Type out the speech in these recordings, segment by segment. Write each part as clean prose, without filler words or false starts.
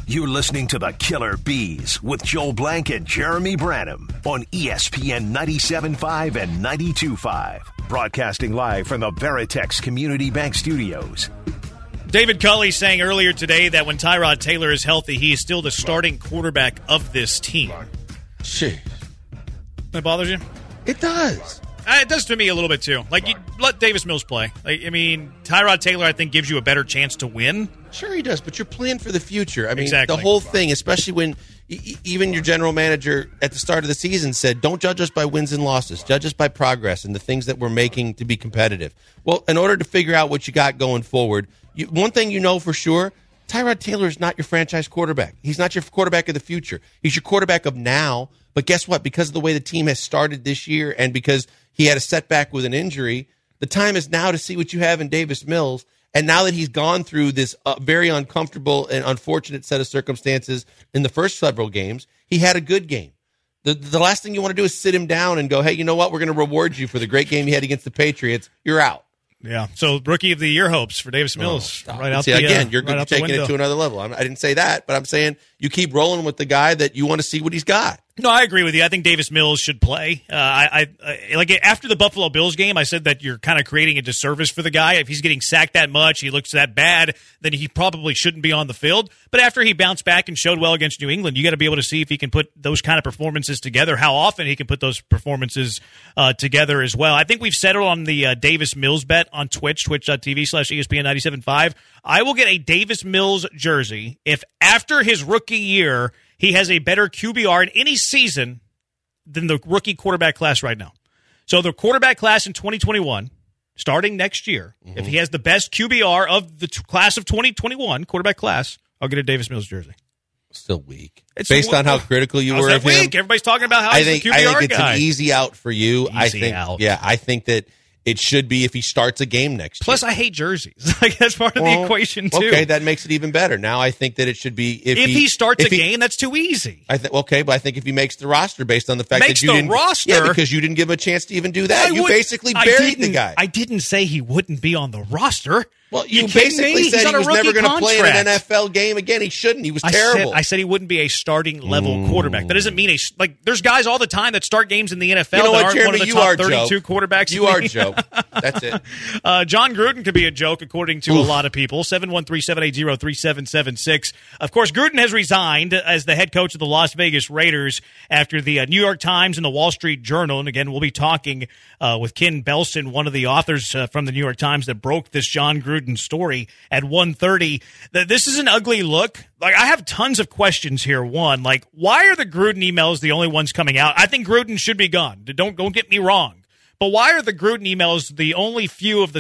You're listening to the Killer Bees with Joel Blank and Jeremy Branham on ESPN 97.5 and 92.5. Broadcasting live from the Veritex Community Bank Studios. David Culley saying earlier today that when Tyrod Taylor is healthy, he is still the starting quarterback of this team. Jeez. That bothers you? It does. It does to me a little bit, too. Like, you let Davis Mills play. Tyrod Taylor, I think, gives you a better chance to win. Sure he does, but you're playing for the future. Exactly. The whole thing, especially when even your general manager at the start of the season said, don't judge us by wins and losses. Judge us by progress and the things that we're making to be competitive. Well, in order to figure out what you got going forward, one thing you know for sure, Tyrod Taylor is not your franchise quarterback. He's not your quarterback of the future. He's your quarterback of now. But guess what? Because of the way the team has started this year and because he had a setback with an injury, the time is now to see what you have in Davis Mills. And now that he's gone through this very uncomfortable and unfortunate set of circumstances in the first several games, he had a good game. The last thing you want to do is sit him down and go, hey, you know what? We're going to reward you for the great game you had against the Patriots. You're out. Yeah. So Rookie of the Year hopes for Davis Mills. Again, you're taking it to another level. I didn't say that, but I'm saying you keep rolling with the guy that you want to see what he's got. No, I agree with you. I think Davis Mills should play. Like after the Buffalo Bills game, I said that you're kind of creating a disservice for the guy. If he's getting sacked that much, he looks that bad, then he probably shouldn't be on the field. But after he bounced back and showed well against New England, you got to be able to see if he can put those kind of performances together, how often he can put those performances together as well. I think we've settled on the Davis Mills bet on Twitch, twitch.tv/ESPN 97.5. I will get a Davis Mills jersey if after his rookie year he has a better QBR in any season than the rookie quarterback class right now. So the quarterback class in 2021, starting next year, if he has the best QBR of the class of 2021, quarterback class, I'll get a Davis Mills jersey. Still weak. Based on how critical you were of him. Everybody's talking about how he's the QBR guy. I think it's an easy out for you. I think that it should be if he starts a game next year. Plus, I hate jerseys. That's part of the equation, too. Okay, that makes it even better. Now I think that it should be if he starts a game, that's too easy. But I think if he makes the roster based on the fact that you didn't roster, yeah, because you didn't give him a chance to even do that. You basically buried the guy. I didn't say he wouldn't be on the roster. Well, you basically said he was never going to play in an NFL game again. He shouldn't. He was terrible. I said he wouldn't be a starting level quarterback. That doesn't mean there's guys all the time that start games in the NFL that aren't one of the top 32 quarterbacks. You are Joe. That's it. John Gruden could be a joke, according to a lot of people. 713-780-3776. Of course, Gruden has resigned as the head coach of the Las Vegas Raiders after the New York Times and the Wall Street Journal. And again, we'll be talking with Ken Belson, one of the authors from the New York Times that broke this John Gruden story at 1:30. This is an ugly look. I have tons of questions here. One, why are the Gruden emails the only ones coming out? I think Gruden should be gone. Don't get me wrong. But why are the Gruden emails the only few of the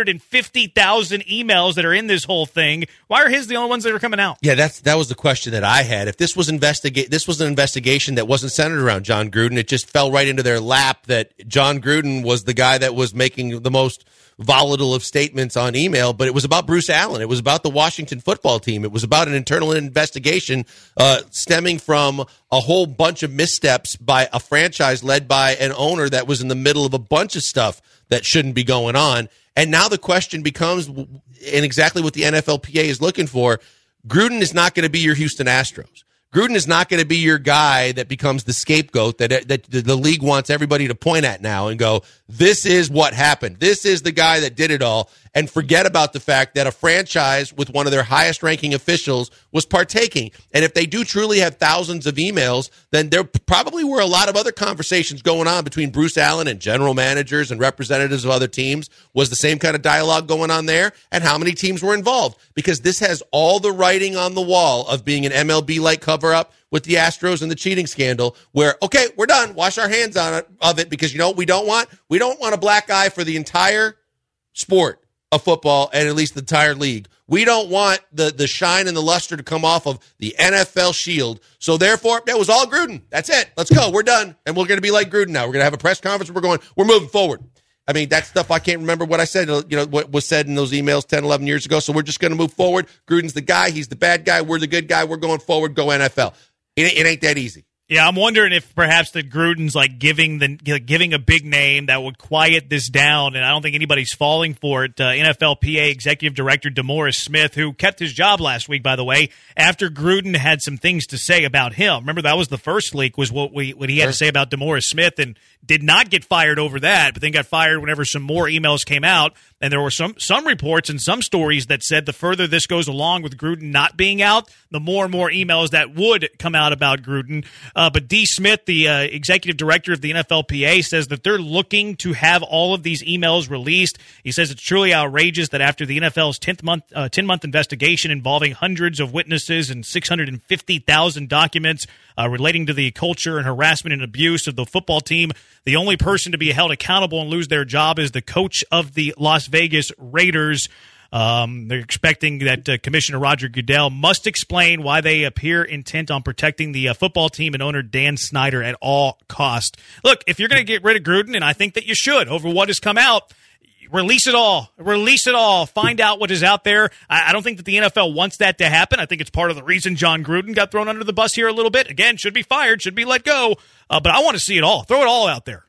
650,000 emails that are in this whole thing? Why are his the only ones that are coming out? Yeah, that was the question that I had. If this was an investigation that wasn't centered around John Gruden, it just fell right into their lap that John Gruden was the guy that was making the most volatile of statements on email, but it was about Bruce Allen. It was about the Washington football team. It was about an internal investigation stemming from a whole bunch of missteps by a franchise led by an owner that was in the middle of a bunch of stuff that shouldn't be going on. And now the question becomes, and exactly what the NFLPA is looking for, Gruden is not going to be your Houston Astros. Gruden is not going to be your guy that becomes the scapegoat that the league wants everybody to point at now and go, this is what happened. This is the guy that did it all, and forget about the fact that a franchise with one of their highest-ranking officials was partaking. And if they do truly have thousands of emails, then there probably were a lot of other conversations going on between Bruce Allen and general managers and representatives of other teams. Was the same kind of dialogue going on there? And how many teams were involved? Because this has all the writing on the wall of being an MLB-like cover-up with the Astros and the cheating scandal where, okay, we're done. Wash our hands of it because, you know, we don't want a black eye for the entire sport of football and at least the entire league. We don't want the shine and the luster to come off of the NFL shield. So therefore, that was all Gruden. That's it. Let's go. We're done. And we're going to be like Gruden now. We're going to have a press conference. We're moving forward. I mean, that stuff, I can't remember what I said, what was said in those emails 10, 11 years ago. So we're just going to move forward. Gruden's the guy. He's the bad guy. We're the good guy. We're going forward. Go NFL. It ain't that easy. Yeah, I'm wondering if perhaps that Gruden's like giving a big name that would quiet this down, and I don't think anybody's falling for it. NFLPA Executive Director DeMaurice Smith, who kept his job last week, by the way, after Gruden had some things to say about him. Remember, that was the first leak, was what he had to say about DeMaurice Smith, and did not get fired over that, but then got fired whenever some more emails came out. And there were some reports and some stories that said the further this goes along with Gruden not being out, the more and more emails that would come out about Gruden. But D. Smith, the executive director of the NFLPA, says that they're looking to have all of these emails released. He says it's truly outrageous that after the NFL's 10-month investigation involving hundreds of witnesses and 650,000 documents relating to the culture and harassment and abuse of the football team, the only person to be held accountable and lose their job is the coach of the Las Vegas Raiders. They're expecting that Commissioner Roger Goodell must explain why they appear intent on protecting the football team and owner Dan Snyder at all cost. Look, if you're going to get rid of Gruden, and I think that you should, over what has come out, release it all. Release it all. Find out what is out there. I don't think that the NFL wants that to happen. I think it's part of the reason John Gruden got thrown under the bus here a little bit. Again, should be fired, should be let go. But I want to see it all. Throw it all out there.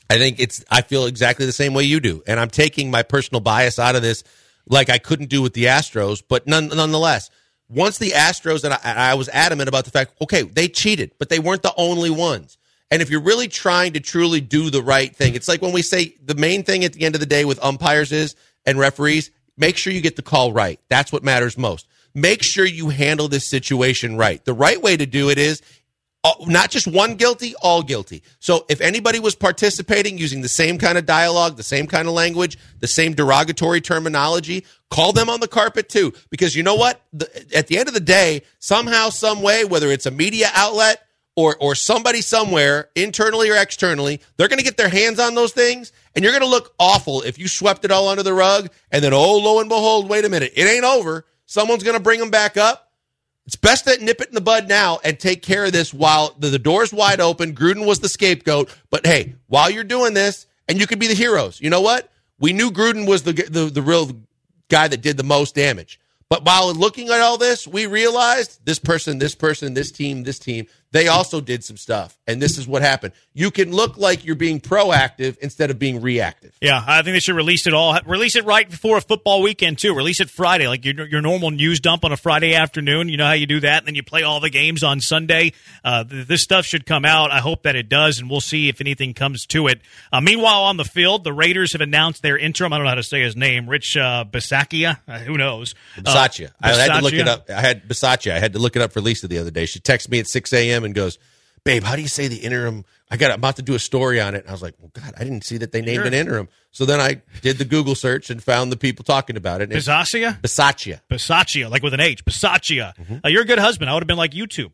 I feel exactly the same way you do. And I'm taking my personal bias out of this like I couldn't do with the Astros. But nonetheless, once the Astros, and I was adamant about the fact, okay, they cheated, but they weren't the only ones. And if you're really trying to truly do the right thing, it's like when we say the main thing at the end of the day with umpires and referees, make sure you get the call right. That's what matters most. Make sure you handle this situation right. The right way to do it is not just one guilty, all guilty. So if anybody was participating using the same kind of dialogue, the same kind of language, the same derogatory terminology, call them on the carpet too. Because you know what? At the end of the day, somehow, some way, whether it's a media outlet or somebody somewhere, internally or externally, they're going to get their hands on those things, and you're going to look awful if you swept it all under the rug, and then, oh, lo and behold, wait a minute, it ain't over. Someone's going to bring them back up. It's best to nip it in the bud now and take care of this while the door's wide open. Gruden was the scapegoat, but hey, while you're doing this, and you could be the heroes, you know what? We knew Gruden was the real guy that did the most damage. But while looking at all this, we realized this person, this team, they also did some stuff. And this is what happened. You can look like you're being proactive instead of being reactive. Yeah, I think they should release it all. Release it right before a football weekend, too. Release it Friday, like your normal news dump on a Friday afternoon. You know how you do that, and then you play all the games on Sunday. This stuff should come out. I hope that it does, and we'll see if anything comes to it. Meanwhile, on the field, the Raiders have announced their interim. I don't know how to say his name. Rich Bisaccia? Who knows? Bisaccia. I had to look it up. I had to look it up for Lisa the other day. She texted me at 6 a.m. and goes, "Babe, how do you say the interim? I'm about to do a story on it." And I was like, well, God, I didn't see that they named an interim. So then I did the Google search and found the people talking about it. Bisaccia? Bisaccia, like with an H. Bisaccia. Mm-hmm. You're a good husband. I would have been like YouTube.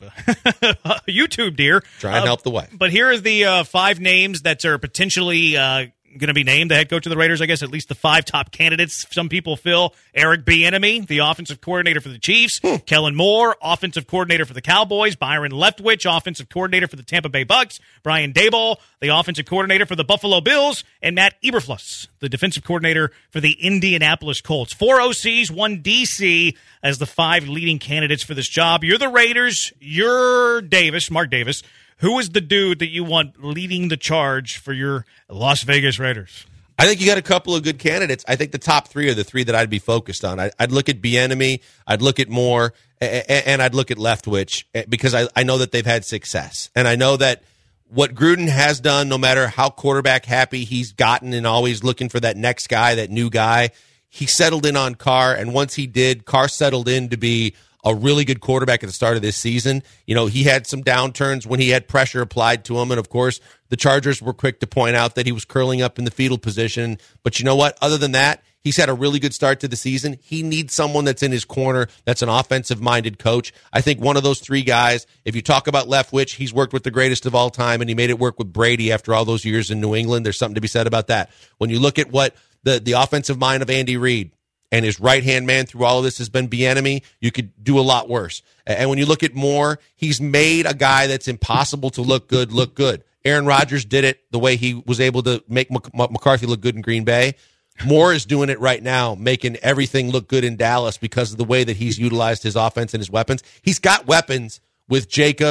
YouTube, dear. Try and help the wife. But here is the 5 names that are potentially going to be named the head coach of the Raiders. I guess at least the 5 top candidates. Some people feel Eric Bieniemy, the offensive coordinator for the Chiefs, Kellen Moore, offensive coordinator for the Cowboys, Byron Leftwich, offensive coordinator for the Tampa Bay Bucks, Brian Daboll, the offensive coordinator for the Buffalo Bills, and Matt Eberflus, the defensive coordinator for the Indianapolis Colts. 4 OCs, 1 DC as the 5 leading candidates for this job. You're the Raiders. You're Mark Davis. Who is the dude that you want leading the charge for your Las Vegas Raiders? I think you got a couple of good candidates. I think the top 3 are the 3 that I'd be focused on. I'd look at Bieniemy, I'd look at Moore, and I'd look at Leftwich because I know that they've had success. And I know that what Gruden has done, no matter how quarterback happy he's gotten and always looking for that next guy, that new guy, he settled in on Carr. And once he did, Carr settled in to be a really good quarterback at the start of this season. You know, he had some downturns when he had pressure applied to him. And, of course, the Chargers were quick to point out that he was curling up in the fetal position. But you know what? Other than that, he's had a really good start to the season. He needs someone that's in his corner that's an offensive-minded coach. I think one of those 3 guys, if you talk about Leftwich, he's worked with the greatest of all time, and he made it work with Brady after all those years in New England. There's something to be said about that. When you look at what the offensive mind of Andy Reid, and his right-hand man through all of this has been Bieniemy, you could do a lot worse. And when you look at Moore, he's made a guy that's impossible to look good. Aaron Rodgers did it the way he was able to make McCarthy look good in Green Bay. Moore is doing it right now, making everything look good in Dallas because of the way that he's utilized his offense and his weapons. He's got weapons with Jacobs,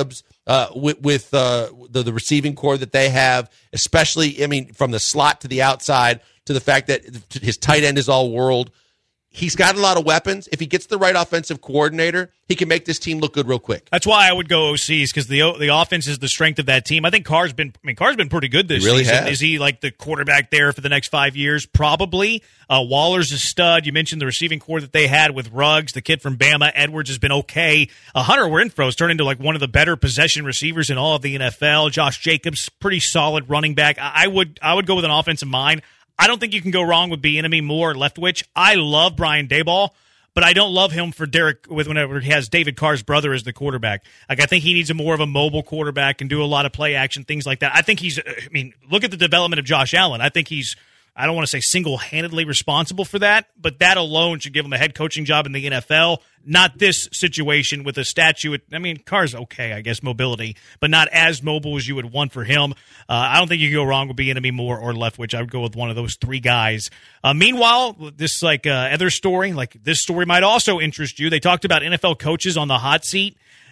with the receiving core that they have, especially, I mean, from the slot to the outside to the fact that his tight end is all world. He's got a lot of weapons. If he gets the right offensive coordinator, he can make this team look good real quick. That's why I would go OCs, because the offense is the strength of that team. I think Carr's been pretty good this really season. Has. Is he like the quarterback there for the next 5 years? Probably. Waller's a stud. You mentioned the receiving core that they had with Ruggs, the kid from Bama. Edwards has been okay. Hunter Renfro's turned into like one of the better possession receivers in all of the NFL. Josh Jacobs, pretty solid running back. I would go with an offensive mind. I don't think you can go wrong with Bieniemy, Moore, or Leftwich. I love Brian Daboll, but I don't love him for Derek whenever he has David Carr's brother as the quarterback. Like, I think he needs a more of a mobile quarterback and do a lot of play action, things like that. I think look at the development of Josh Allen. I think I don't want to say single-handedly responsible for that, but that alone should give him a head coaching job in the NFL, not this situation with a statue. Carr's okay, I guess, mobility, but not as mobile as you would want for him. I don't think you can go wrong with Bieniemy, Moore, or Leftwich. I would go with one of those three guys. Meanwhile, this other story, this story might also interest you. They talked about NFL coaches on the hot seat.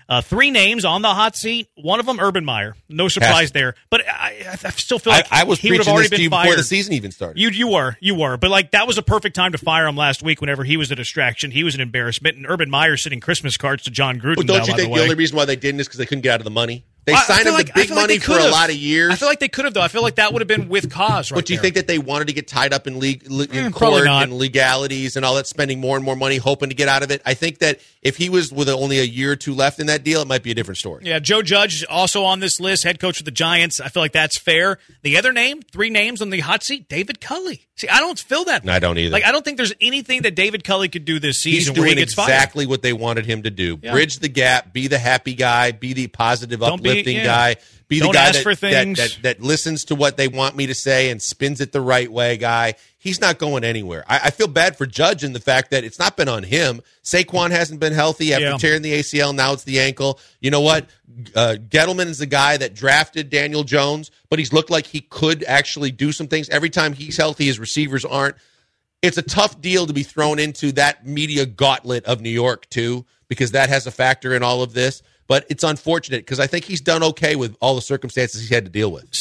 3 names on the hot seat. One of them, Urban Meyer. No surprise there. But I still feel like I was he would have already been fired before the season even started. You were. But that was a perfect time to fire him last week. Whenever he was a distraction, he was an embarrassment. And Urban Meyer sending Christmas cards to John Gruden. But don't you think the only reason why they didn't is because they couldn't get out of the money? They signed him to big money for a lot of years. I feel like they could have, though. I feel like that would have been with cause, right? But do you think that they wanted to get tied up in court and legalities and all that, spending more and more money, hoping to get out of it? I think that if he was with only a year or two left in that deal, it might be a different story. Yeah, Joe Judge also on this list, head coach of the Giants. I feel like that's fair. The other name, 3 names on the hot seat, David Culley. See, I don't feel that. I don't either. I don't think there's anything that David Culley could do this season where he gets fired. He's doing exactly what they wanted him to do. Yeah. Bridge the gap, be the happy guy, be the positive, uplifting guy. Be the guy that listens to what they want me to say and spins it the right way guy. He's not going anywhere. I feel bad for Judge in the fact that it's not been on him. Saquon hasn't been healthy after tearing the ACL. Now it's the ankle. You know what? Gettleman is the guy that drafted Daniel Jones, but he's looked like he could actually do some things. Every time he's healthy, his receivers aren't. It's a tough deal to be thrown into that media gauntlet of New York, too, because that has a factor in all of this. But it's unfortunate because I think he's done okay with all the circumstances he's had to deal with.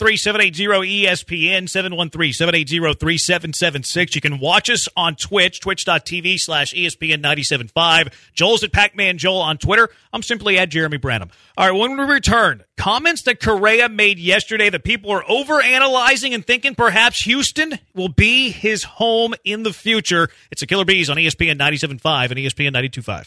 713-780-ESPN, 713-780-3776. You can watch us on Twitch, twitch.tv/ESPN975. Joel's at Pac-Man Joel on Twitter. I'm simply at Jeremy Branham. All right, when we return, comments that Correa made yesterday that people are overanalyzing and thinking perhaps Houston will be his home in the future. It's the Killer Bees on ESPN 97.5 and ESPN 92.5.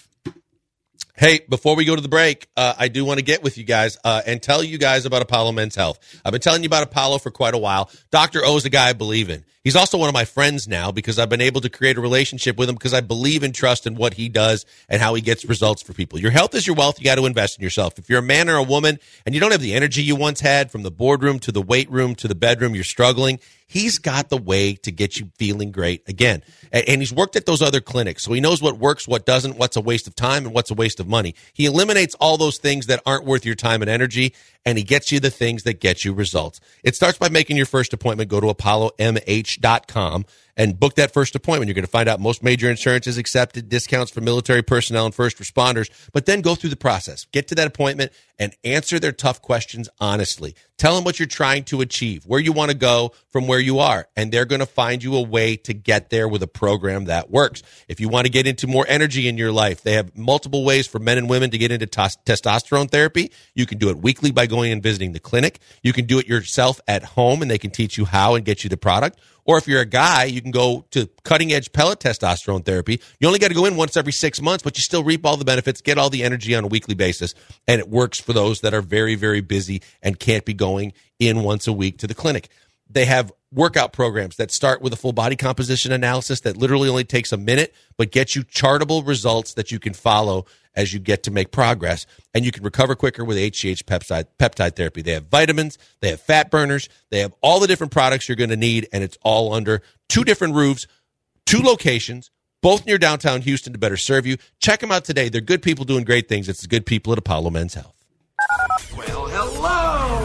Hey, before we go to the break, I do want to get with you guys and tell you guys about Apollo Men's Health. I've been telling you about Apollo for quite a while. Dr. O is a guy I believe in. He's also one of my friends now because I've been able to create a relationship with him because I believe and trust in what he does and how he gets results for people. Your health is your wealth. You got to invest in yourself. If you're a man or a woman and you don't have the energy you once had, from the boardroom to the weight room to the bedroom, you're struggling, he's got the way to get you feeling great again. And he's worked at those other clinics, so he knows what works, what doesn't, what's a waste of time, and what's a waste of money. He eliminates all those things that aren't worth your time and energy, and he gets you the things that get you results. It starts by making your first appointment. Go to ApolloMH.com and book that first appointment. You're going to find out most major insurance is accepted, discounts for military personnel and first responders, but then go through the process. Get to that appointment and answer their tough questions honestly. Tell them what you're trying to achieve, where you want to go from where you are, and they're going to find you a way to get there with a program that works. If you want to get into more energy in your life, they have multiple ways for men and women to get into testosterone therapy. You can do it weekly by going and visiting the clinic. You can do it yourself at home, and they can teach you how and get you the product. Or if you're a guy, you can go to cutting-edge pellet testosterone therapy. You only got to go in once every 6 months, but you still reap all the benefits, get all the energy on a weekly basis, and it works for those that are very, very busy and can't be going in once a week to the clinic. They have workout programs that start with a full body composition analysis that literally only takes a minute, but gets you chartable results that you can follow as you get to make progress, and you can recover quicker with HGH peptide therapy. They have vitamins, they have fat burners, they have all the different products you're going to need, and it's all under 2 different roofs, 2 locations, both near downtown Houston to better serve you. Check them out today. They're good people doing great things. It's the good people at Apollo Men's Health. Well, hello!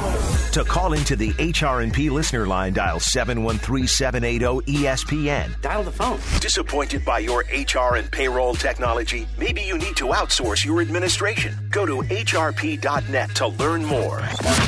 To call into the HR&P listener line, dial 713-780-ESPN. Dial the phone. Disappointed by your HR and payroll technology? Maybe you need to outsource your administration. Go to hrp.net to learn more.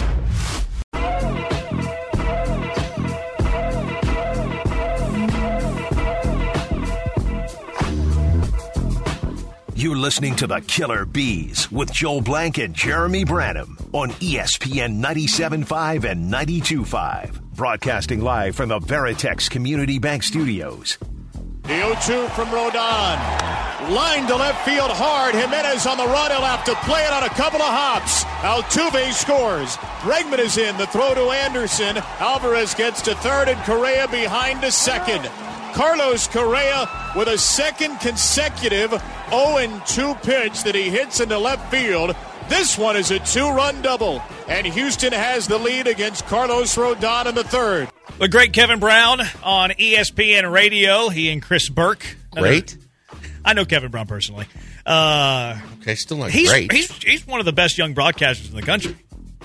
You're listening to the Killer Bees with Joel Blank and Jeremy Branham on ESPN 97.5 and 92.5. Broadcasting live from the Veritex Community Bank Studios. The 0-2 from Rodon. Line to left field hard. Jimenez on the run. He'll have to play it on a couple of hops. Altuve scores. Bregman is in. The throw to Anderson. Alvarez gets to third and Correa behind to second. Carlos Correa with a second consecutive 0-2 pitch that he hits into left field. This one is a 2-run double, and Houston has the lead against Carlos Rodon in the third. The great Kevin Brown on ESPN Radio. He and Chris Burke. Great. I know Kevin Brown personally. Okay, still not great. great. He's one of the best young broadcasters in the country.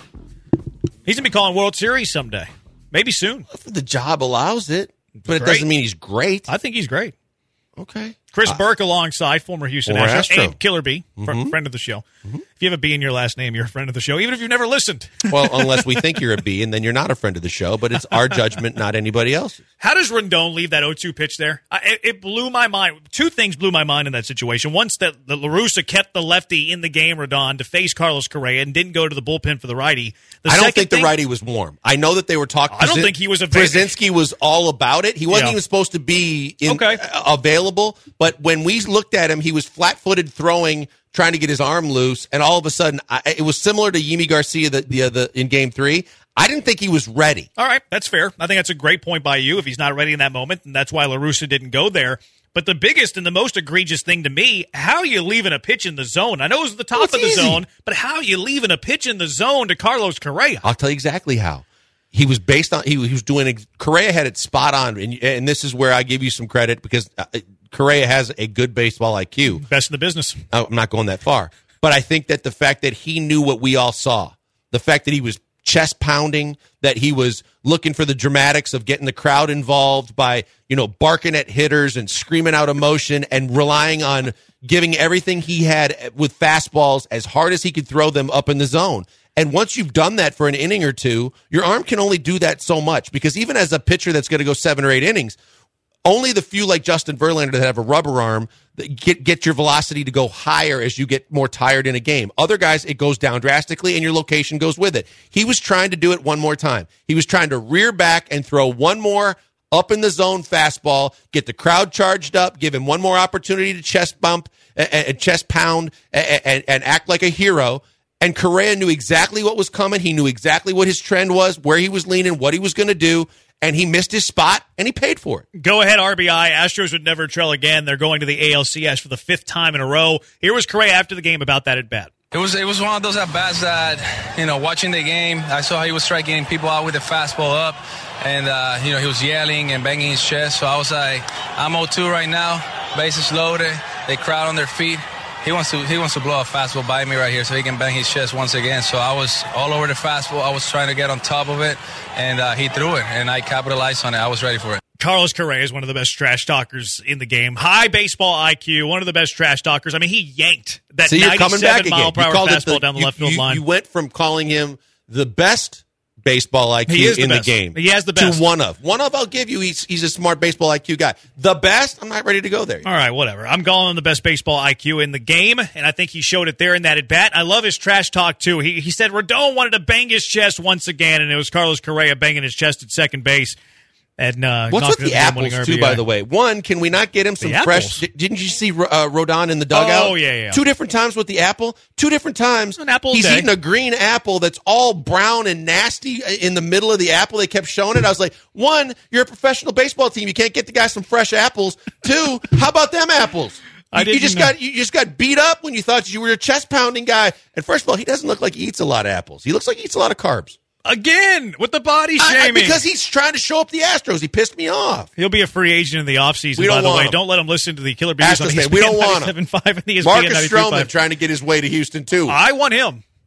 He's going to be calling World Series someday. Maybe soon. If the job allows it. But Great. It doesn't mean he's great. I think he's great. Okay. Chris Burke alongside former Houston Astros and Killer B, friend of the show. Mm-hmm. If you have a B in your last name, you're a friend of the show, even if you've never listened. Well, unless we think you're a B, and then you're not a friend of the show, but it's our judgment, not anybody else's. How does Rendon leave that 0-2 pitch there? It blew my mind. Two things blew my mind in that situation. Once that La Russa kept the lefty in the game, Rodon, to face Carlos Correa and didn't go to the bullpen for the righty. I don't think the righty was warm. I know that they were talking. I don't think he was available. Brzezinski was all about it. He wasn't even supposed to be available, but when we looked at him, he was flat-footed throwing, trying to get his arm loose, and all of a sudden, it was similar to Yimi Garcia in Game 3. I didn't think he was ready. All right, that's fair. I think that's a great point by you if he's not ready in that moment, and that's why La Russa didn't go there. But the biggest and the most egregious thing to me, how are you leaving a pitch in the zone? I know it was the top of the zone, but how are you leaving a pitch in the zone to Carlos Correa? I'll tell you exactly how. He was based on he was doing Correa had it spot on, and this is where I give you some credit because Correa has a good baseball IQ. Best in the business. I'm not going that far, but I think that the fact that he knew what we all saw, the fact that he was chest pounding, that he was looking for the dramatics of getting the crowd involved by, barking at hitters and screaming out emotion and relying on giving everything he had with fastballs as hard as he could throw them up in the zone. And once you've done that for an inning or two, your arm can only do that so much because even as a pitcher that's going to go 7 or 8 innings, only the few like Justin Verlander that have a rubber arm that get your velocity to go higher as you get more tired in a game. Other guys, it goes down drastically and your location goes with it. He was trying to do it one more time. He was trying to rear back and throw one more up in the zone fastball, get the crowd charged up, give him one more opportunity to chest bump and chest pound and act like a hero. And Correa knew exactly what was coming. He knew exactly what his trend was, where he was leaning, what he was going to do. And he missed his spot, and he paid for it. Go ahead, RBI. Astros would never trail again. They're going to the ALCS for the 5th time in a row. Here was Correa after the game about that at-bat. It was one of those at-bats that, watching the game, I saw how he was striking people out with the fastball up. And, he was yelling and banging his chest. So I was like, I'm 0-2 right now. Bases loaded. They crowd on their feet. He wants to blow a fastball by me right here so he can bang his chest once again. So I was all over the fastball. I was trying to get on top of it, and he threw it, and I capitalized on it. I was ready for it. Carlos Correa is one of the best trash talkers in the game. High baseball IQ, one of the best trash talkers. I mean, he yanked that 97-mile-per-hour fastball down the left field line. You went from calling him the best baseball IQ in the game. He has the best. To one of. One of, I'll give you, he's a smart baseball IQ guy. The best, I'm not ready to go there. All right, whatever. I'm calling him the best baseball IQ in the game, and I think he showed it there in that at-bat. I love his trash talk, too. He said Rodon wanted to bang his chest once again, and it was Carlos Correa banging his chest at second base. And what's with the apples, too, by the way? One, can we not get him some fresh... Didn't you see Rodon in the dugout? Oh, yeah. 2 different times with the apple. 2 different times. An apple he's day. eating a green apple that's all brown and nasty in the middle of the apple. They kept showing it. I was like, 1, you're a professional baseball team. You can't get the guy some fresh apples. 2, how about them apples? You just got beat up when you thought you were a chest-pounding guy. And first of all, he doesn't look like he eats a lot of apples. He looks like he eats a lot of carbs. Again, with the body shaming. Because he's trying to show up the Astros. He pissed me off. He'll be a free agent in the offseason, by the way. Him. Don't let him listen to the Killer Bees on ESPN we don't want him. 97.5 and ESPN Marcus 93.5. Stroman trying to get his way to Houston, too. I want him.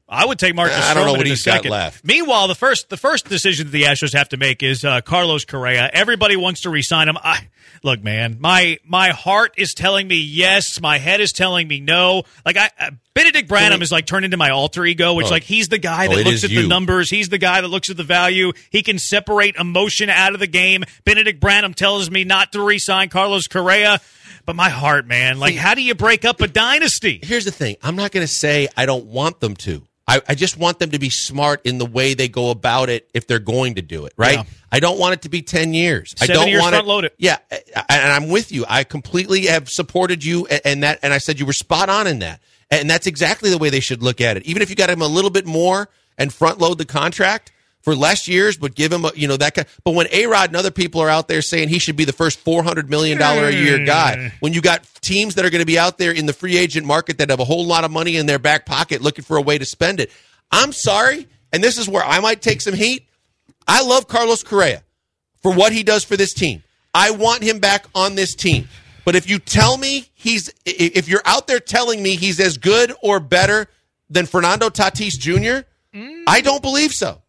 I would take Marcus Stroman. I don't know what in he's a second. got left. Meanwhile, the first decision that the Astros have to make is Carlos Correa. Everybody wants to re-sign him. Look, man, my heart is telling me yes. My head is telling me no. Like Benedict Branham is like turned into my alter ego, which like he's the guy that looks at the numbers. He's the guy that looks at the value. He can separate emotion out of the game. Benedict Branham tells me not to re-sign Carlos Correa. But my heart, man, like how do you break up a dynasty? Here's the thing. I'm not going to say I don't want them to. I just want them to be smart in the way they go about it if they're going to do it, right? Yeah. I don't want it to be 10 years. 7 years front load it. Yeah, and I'm with you. I completely have supported you, and I said you were spot on in that. And that's exactly the way they should look at it. Even if you got him a little bit more and front load the contract for less years, but give him that kind. But when A-Rod and other people are out there saying he should be the first $400 million a year guy, when you got teams that are going to be out there in the free agent market that have a whole lot of money in their back pocket looking for a way to spend it, I'm sorry, and this is where I might take some heat. I love Carlos Correa for what he does for this team. I want him back on this team. But if you tell me if you're out there telling me he's as good or better than Fernando Tatis Jr., I don't believe so.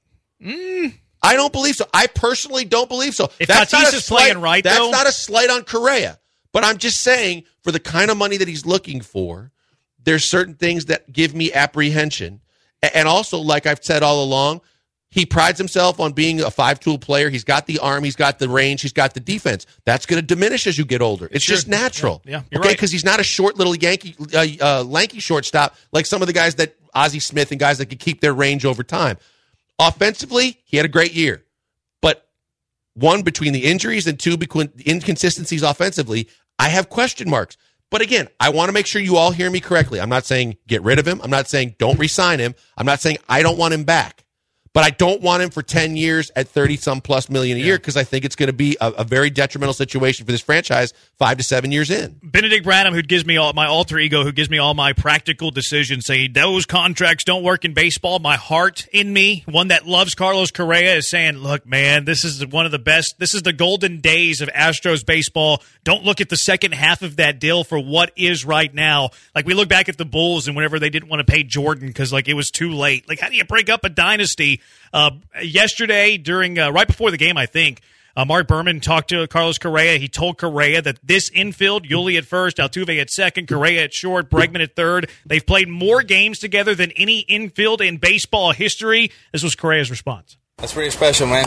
I don't believe so. I personally don't believe so. If Tatis is playing right, that's not a slight on Correa. But I'm just saying, for the kind of money that he's looking for, there's certain things that give me apprehension. And also, like I've said all along, he prides himself on being a five-tool player. He's got the arm, he's got the range, he's got the defense. That's going to diminish as you get older. It's just natural. Yeah, you're right. Because he's not a short little lanky shortstop like some of the guys that Ozzie Smith and guys that could keep their range over time. Offensively, he had a great year. But one, between the injuries, and two, between the inconsistencies offensively, I have question marks. But again, I want to make sure you all hear me correctly. I'm not saying get rid of him. I'm not saying don't re-sign him. I'm not saying I don't want him back. But I don't want him for 10 years at 30-some plus million a year because I think it's going to be a very detrimental situation for this franchise 5 to 7 years in. Benedict Branham, who gives me all my alter ego, who gives me all my practical decisions, saying those contracts don't work in baseball. My heart in me, one that loves Carlos Correa, is saying, look, man, this is one of the best. This is the golden days of Astros baseball. Don't look at the second half of that deal for what is right now. Like, we look back at the Bulls and whenever they didn't want to pay Jordan because, like, it was too late. Like, how do you break up a dynasty? Yesterday, during right before the game, I think, Mark Berman talked to Carlos Correa. He told Correa that this infield, Yuli at first, Altuve at second, Correa at short, Bregman at third, they've played more games together than any infield in baseball history. This was Correa's response. That's pretty special, man.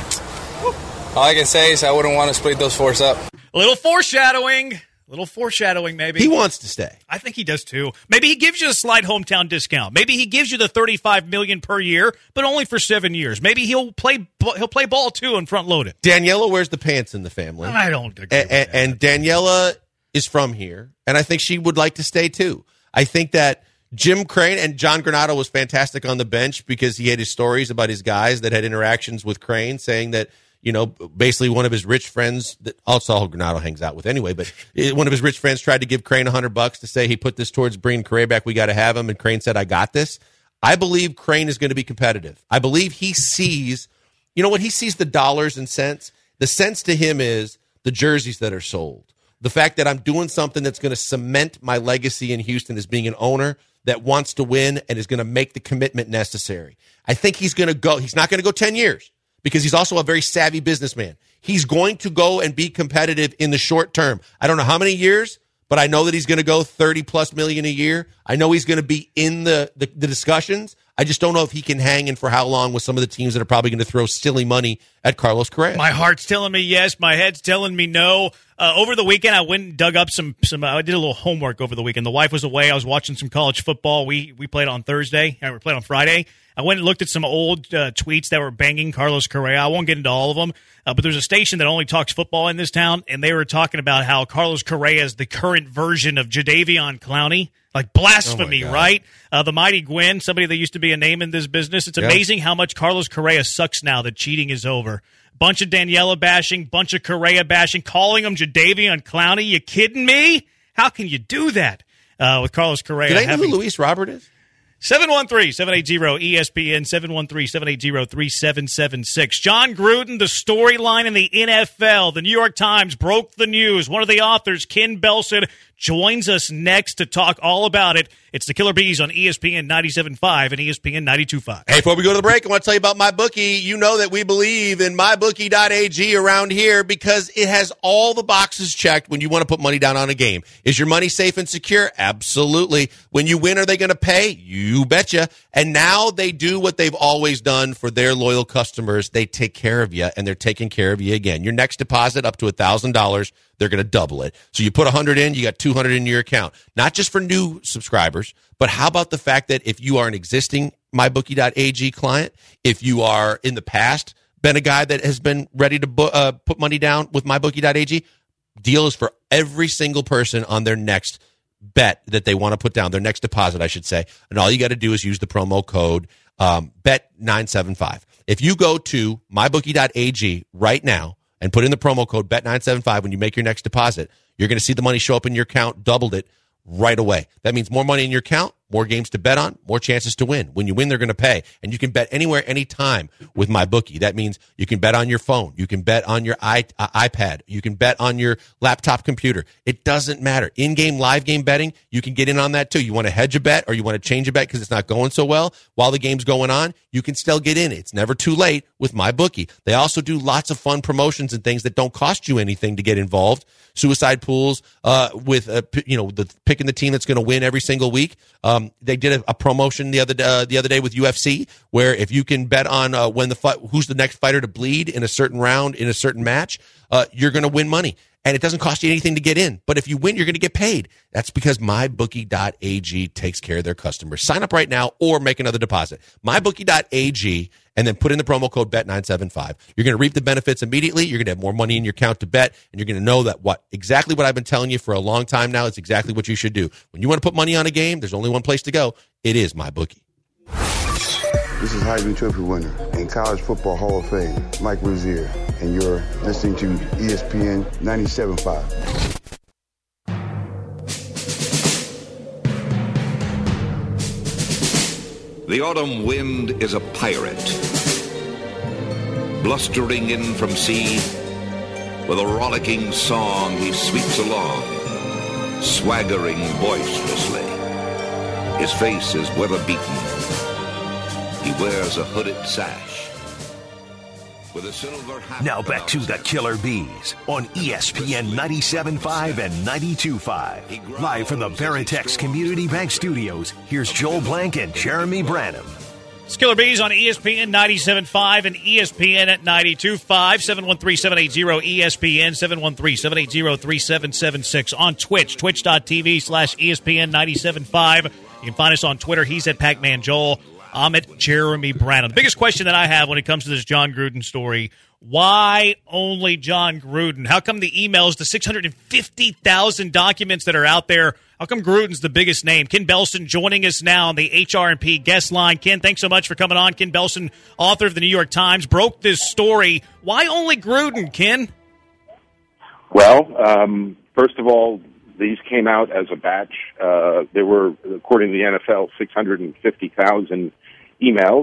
All I can say is I wouldn't want to split those fours up. A little foreshadowing. Little foreshadowing, maybe. He wants to stay. I think he does too. Maybe he gives you a slight hometown discount. Maybe he gives you the $35 million per year, but only for 7 years. Maybe he'll play ball too and front load it. Daniela wears the pants in the family. I don't agree with that. And Daniela is from here, and I think she would like to stay too. I think that Jim Crane and John Granado was fantastic on the bench because he had his stories about his guys that had interactions with Crane, saying that, you know, basically one of his rich friends that also Granado hangs out with anyway, but one of his rich friends tried to give Crane $100 to say he put this towards bringing Correa back. We got to have him. And Crane said, I got this. I believe Crane is going to be competitive. I believe he sees, you know what? He sees the dollars and cents. The sense to him is the jerseys that are sold. The fact that I'm doing something that's going to cement my legacy in Houston as being an owner that wants to win and is going to make the commitment necessary. I think he's going to go. He's not going to go 10 years. Because he's also a very savvy businessman. He's going to go and be competitive in the short term. I don't know how many years, but I know that he's going to go 30-plus million a year. I know he's going to be in the discussions. I just don't know if he can hang in for how long with some of the teams that are probably going to throw silly money at Carlos Correa. My heart's telling me yes. My head's telling me no. Over the weekend, I went and dug up some. I did a little homework over the weekend. The wife was away. I was watching some college football. We played on Thursday. We played on Friday. I went and looked at some old tweets that were banging Carlos Correa. I won't get into all of them, but there's a station that only talks football in this town, and they were talking about how Carlos Correa is the current version of Jadeveon Clowney. Like blasphemy, right? The Mighty Gwen, somebody that used to be a name in this business. It's amazing how much Carlos Correa sucks now that cheating is over. Bunch of Daniela bashing, bunch of Correa bashing, calling him Jadeveon Clowney. You kidding me? How can you do that with Carlos Correa? Do they know who Luis Robert is? 713-780-ESPN, 713-780-3776. John Gruden, the storyline in the NFL. The New York Times broke the news. One of the authors, Ken Belson, joins us next to talk all about it. It's the Killer Bees on ESPN 97.5 and ESPN 92.5. Hey, before we go to the break, I want to tell you about MyBookie. You know that we believe in MyBookie.ag around here because it has all the boxes checked when you want to put money down on a game. Is your money safe and secure? Absolutely. When you win, are they going to pay? You betcha. And now they do what they've always done for their loyal customers. They take care of you, and they're taking care of you again. Your next deposit up to $1,000, they're going to double it. So you put $100 in, you got $200 in your account. Not just for new subscribers, but how about the fact that if you are an existing MyBookie.ag client, if you are in the past been a guy that has been ready to put money down with MyBookie.ag, deal is for every single person on their next bet that they want to put down, their next deposit, I should say. And all you got to do is use the promo code BET975. If you go to MyBookie.ag right now and put in the promo code BET975 when you make your next deposit, you're going to see the money show up in your account, doubled it right away. That means more money in your account, more games to bet on, more chances to win. When you win, they're going to pay. And you can bet anywhere, anytime with MyBookie. That means you can bet on your phone. You can bet on your iPad. You can bet on your laptop computer. It doesn't matter. In-game, live game betting, you can get in on that too. You want to hedge a bet or you want to change a bet because it's not going so well while the game's going on, you can still get in. It's never too late with MyBookie. They also do lots of fun promotions and things that don't cost you anything to get involved. Suicide pools with the picking the team that's going to win every single week. They did a promotion the other day with UFC where if you can bet on who's the next fighter to bleed in a certain round in a certain match, you're going to win money. And it doesn't cost you anything to get in. But if you win, you're going to get paid. That's because MyBookie.ag takes care of their customers. Sign up right now or make another deposit. MyBookie.ag, and then put in the promo code BET975. You're going to reap the benefits immediately. You're going to have more money in your account to bet, and you're going to know that exactly what I've been telling you for a long time now is exactly what you should do. When you want to put money on a game, there's only one place to go. It is MyBookie. This is Heisman Trophy winner and College Football Hall of Fame, Mike Rozier, and you're listening to ESPN 97.5. The autumn wind is a pirate, blustering in from sea. With a rollicking song he sweeps along, swaggering boisterously. His face is weather-beaten. He wears a hooded sash with a silver hat. Now back to the Killer Bees on ESPN 97.5 and 92.5. Live from the Veritex Community Bank Studios, here's Joel Blank and Jeremy Branham. It's Killer Bees on ESPN 97.5 and ESPN at 92.5, 713-780-ESPN, 713-780-3776 on Twitch, twitch.tv/ESPN 97.5. You can find us on Twitter. He's at Pac-Man Joel. I'm at Jeremy Branham. The biggest question that I have when it comes to this Jon Gruden story, why only Jon Gruden? How come the emails, the 650,000 documents that are out there, how come Gruden's the biggest name? Ken Belson joining us now on the HRP guest line. Ken, thanks so much for coming on. Ken Belson, author of the New York Times, broke this story. Why only Gruden, Ken? Well, first of all, these came out as a batch. There were, according to the NFL, 650,000 emails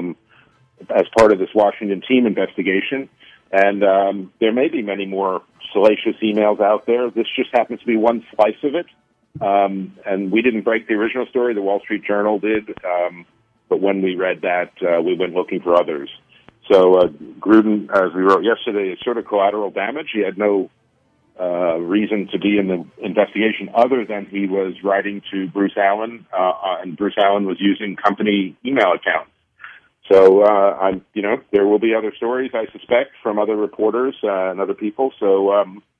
as part of this Washington team investigation. And there may be many more salacious emails out there. This just happens to be one slice of it. And we didn't break the original story. The Wall Street Journal did. But when we read that, we went looking for others. So Gruden, as we wrote yesterday, is sort of collateral damage. He had no reason to be in the investigation other than he was writing to Bruce Allen, and Bruce Allen was using company email accounts. So, there will be other stories, I suspect, from other reporters and other people. So,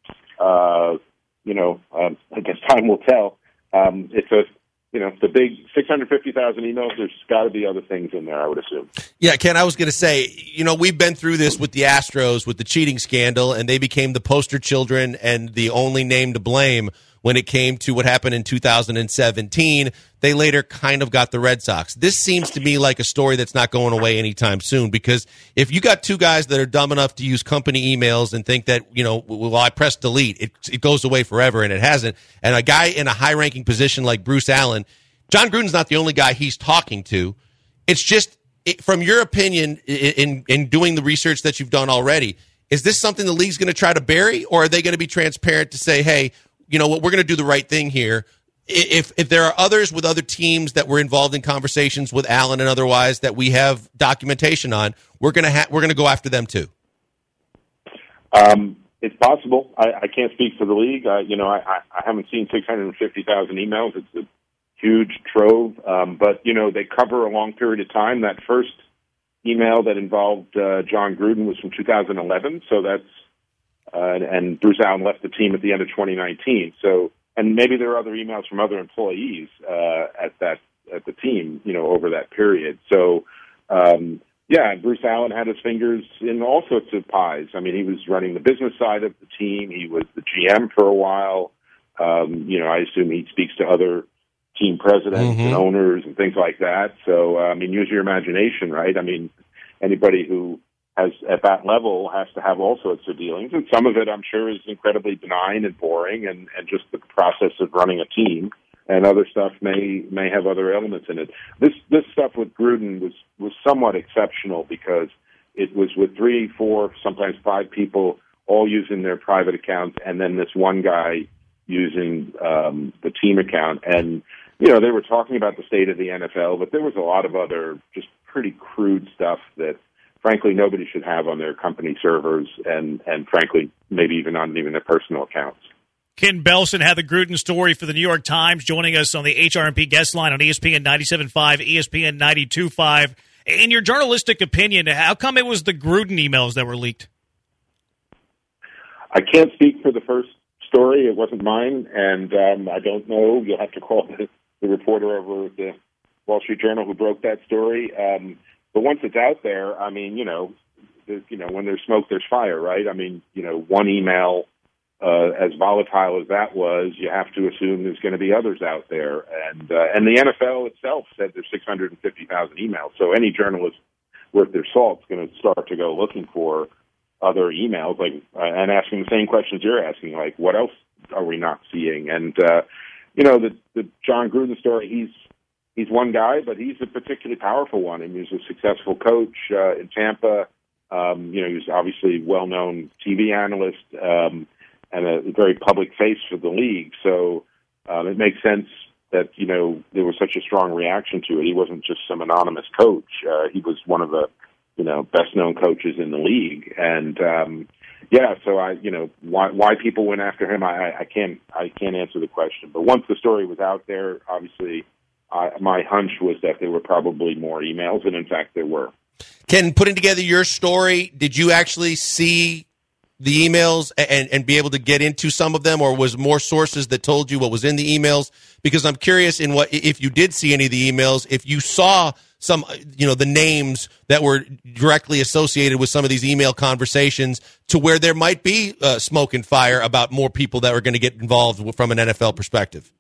I guess time will tell. It's the big 650,000 emails, there's got to be other things in there, I would assume. Yeah, Ken, I was going to say, we've been through this with the Astros, with the cheating scandal, and they became the poster children and the only name to blame when it came to what happened in 2017. They later kind of got the Red Sox. This seems to me like a story that's not going away anytime soon, because if you got two guys that are dumb enough to use company emails and think that, I press delete, it goes away forever, and it hasn't, and a guy in a high-ranking position like Bruce Allen, Jon Gruden's not the only guy he's talking to. It's just, from your opinion, in doing the research that you've done already, is this something the league's going to try to bury, or are they going to be transparent to say, hey, you know what, we're going to do the right thing here. If there are others with other teams that were involved in conversations with Allen and otherwise that we have documentation on, we're going to go after them too. It's possible. I can't speak for the league. I haven't seen 650,000 emails. It's a huge trove. But, they cover a long period of time. That first email that involved John Gruden was from 2011. So that's, and Bruce Allen left the team at the end of 2019. So, and maybe there are other emails from other employees at the team, over that period. So, Bruce Allen had his fingers in all sorts of pies. I mean, he was running the business side of the team. He was the GM for a while. I assume he speaks to other team presidents and owners and things like that. So, use your imagination, right? I mean, anybody who has at that level has to have all sorts of dealings. And some of it, I'm sure, is incredibly benign and boring and just the process of running a team. And other stuff may have other elements in it. This stuff with Gruden was somewhat exceptional because it was with 3, 4, sometimes 5 people all using their private accounts, and then this one guy using the team account. And they were talking about the state of the NFL, but there was a lot of other just pretty crude stuff that, frankly, nobody should have on their company servers, and frankly, maybe even on their personal accounts. Ken Belson had the Gruden story for the New York Times, joining us on the HRMP guest line on ESPN 97.5, ESPN 92.5. In your journalistic opinion, how come it was the Gruden emails that were leaked? I can't speak for the first story. It wasn't mine, and I don't know. You'll have to call the reporter over at the Wall Street Journal who broke that story. But once it's out there, when there's smoke, there's fire, right? One email, as volatile as that was, you have to assume there's going to be others out there. And the NFL itself said there's 650,000 emails. So any journalist worth their salt is going to start to go looking for other emails, and asking the same questions you're asking, like, what else are we not seeing? And, the John Gruden story, he's one guy, but he's a particularly powerful one. And he's a successful coach in Tampa. He's obviously a well-known TV analyst, and a very public face for the league. So it makes sense that, there was such a strong reaction to it. He wasn't just some anonymous coach. He was one of the, best-known coaches in the league. And, so why people went after him, I can't answer the question. But once the story was out there, obviously, my hunch was that there were probably more emails, and in fact, there were. Ken, putting together your story, did you actually see the emails and be able to get into some of them, or was more sources that told you what was in the emails? Because I'm curious if you did see any of the emails, if you saw some, the names that were directly associated with some of these email conversations to where there might be smoke and fire about more people that were going to get involved from an NFL perspective.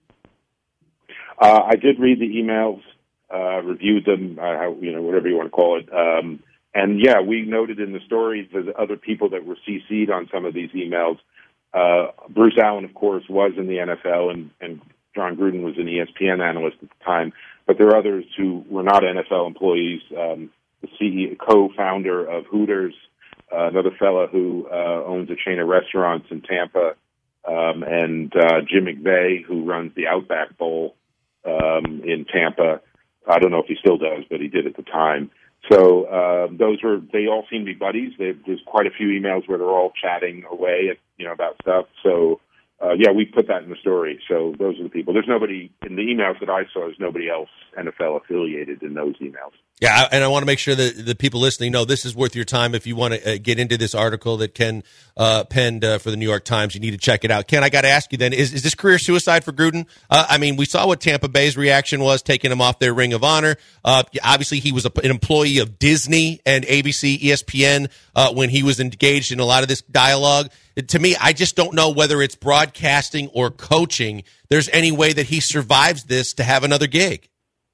I did read the emails, reviewed them, whatever you want to call it. And we noted in the story the other people that were CC'd on some of these emails. Bruce Allen, of course, was in the NFL, and John Gruden was an ESPN analyst at the time. But there are others who were not NFL employees. The CEO, co-founder of Hooters, another fella who owns a chain of restaurants in Tampa, and Jim McVay, who runs the Outback Bowl in Tampa. I don't know if he still does, but he did at the time. So they all seem to be buddies. There's quite a few emails where they're all chatting away about stuff. So, we put that in the story. So those are the people. There's nobody in the emails that I saw. There's nobody else NFL affiliated in those emails. Yeah, and I want to make sure that the people listening know this is worth your time. If you want to get into this article that Ken penned for the New York Times, you need to check it out. Ken, I got to ask you then, is this career suicide for Gruden? We saw what Tampa Bay's reaction was, taking him off their Ring of Honor. Obviously, he was an employee of Disney and ABC, ESPN when he was engaged in a lot of this dialogue. To me, I just don't know whether it's broadcasting or coaching. There's any way that he survives this to have another gig.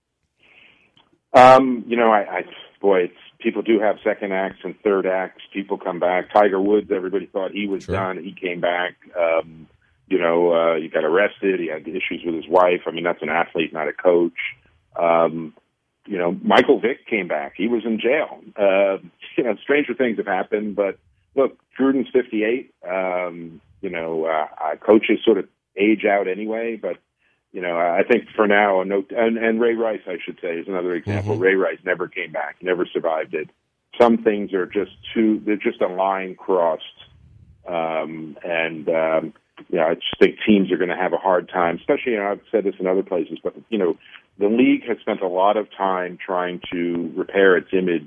People do have second acts and third acts. People come back. Tiger Woods, everybody thought he was done. He came back. He got arrested. He had issues with his wife. That's an athlete, not a coach. Michael Vick came back. He was in jail. Stranger things have happened, but look, Gruden's 58. Coaches sort of age out anyway. But I think for now, and Ray Rice, I should say, is another example. Ray Rice never came back, never survived it. Some things are they're just a line crossed. I just think teams are going to have a hard time, especially, I've said this in other places, but, the league has spent a lot of time trying to repair its image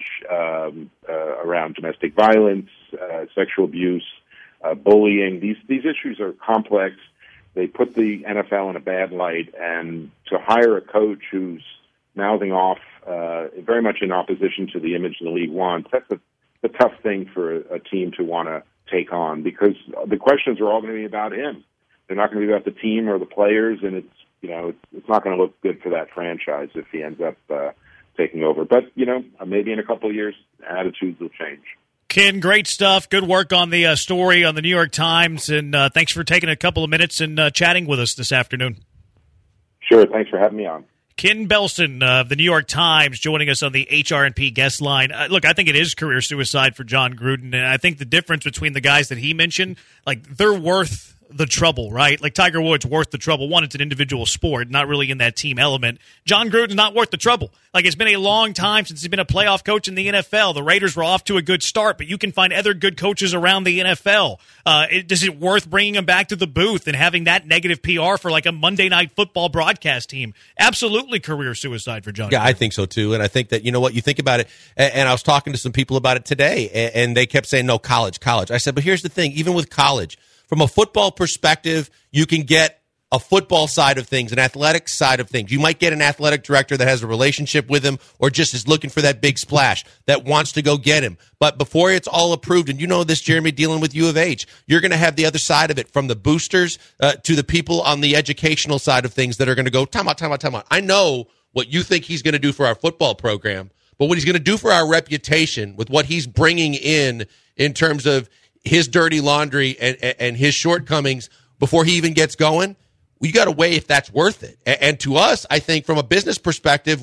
around domestic violence, sexual abuse, bullying. These issues are complex. They put the NFL in a bad light, and to hire a coach who's mouthing off very much in opposition to the image the league wants, that's the tough thing for a team to want to take on, because the questions are all going to be about him. They're not going to be about the team or the players, and it's not going to look good for that franchise if he ends up taking over. But, maybe in a couple of years, attitudes will change. Ken, great stuff. Good work on the story on the New York Times, and thanks for taking a couple of minutes and chatting with us this afternoon. Sure. Thanks for having me on. Ken Belson of the New York Times joining us on the HRP guest line. Look, I think it is career suicide for Jon Gruden, and I think the difference between the guys that he mentioned, they're worth the trouble, right? Like Tiger Woods worth the trouble. One, it's an individual sport, not really in that team element. Jon Gruden's not worth the trouble. It's been a long time since he's been a playoff coach in the NFL. The Raiders were off to a good start, but you can find other good coaches around the NFL. Is it worth bringing him back to the booth and having that negative PR for a Monday Night Football broadcast team? Absolutely career suicide for Jon Gruden. I think so too. And I think that, you think about it, and I was talking to some people about it today, and they kept saying, no, college. I said, but here's the thing, even with college, from a football perspective, you can get a football side of things, an athletic side of things. You might get an athletic director that has a relationship with him or just is looking for that big splash that wants to go get him. But before it's all approved, and this, Jeremy, dealing with U of H, you're going to have the other side of it, from the boosters to the people on the educational side of things that are going to go, time out. I know what you think he's going to do for our football program, but what he's going to do for our reputation with what he's bringing in terms of his dirty laundry and his shortcomings before he even gets going, you got to weigh if that's worth it. And to us, I think from a business perspective,